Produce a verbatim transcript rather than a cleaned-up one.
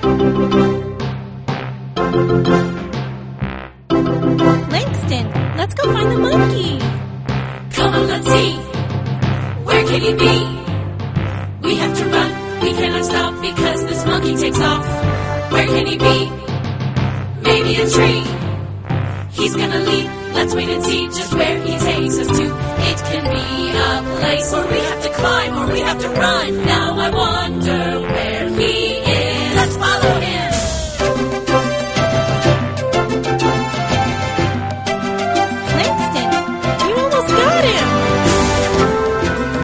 Langston, let's go find the monkey. Come on, let's see. Where can he be? We have to run. We cannot stop because this monkey takes off. Where can he be? Maybe a tree. He's gonna leap. Let's wait and see just where he takes us to. It can be a place where we have to climb or we have to run. Now I wonder where